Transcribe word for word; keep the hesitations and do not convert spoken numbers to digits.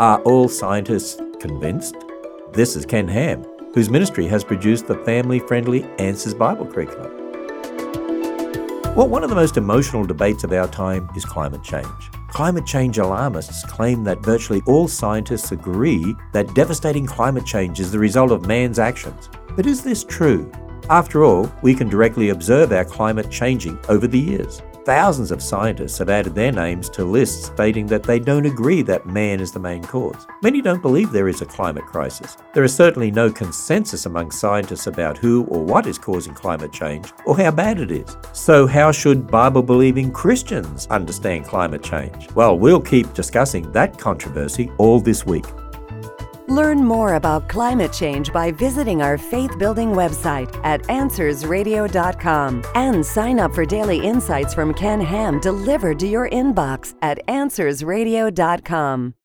Are all scientists convinced? This is Ken Ham, whose ministry has produced the family-friendly Answers Bible curriculum. Well, one of the most emotional debates of our time is climate change. Climate change alarmists claim that virtually all scientists agree that devastating climate change is the result of man's actions. But is this true? After all, we can directly observe our climate changing over the years. Thousands of scientists have added their names to lists stating that they don't agree that man is the main cause. Many don't believe there is a climate crisis. There is certainly no consensus among scientists about who or what is causing climate change or how bad it is. So how should Bible-believing Christians understand climate change? Well, we'll keep discussing that controversy all this week. Learn more about climate change by visiting our faith-building website at answers radio dot com and sign up for daily insights from Ken Ham delivered to your inbox at answers radio dot com.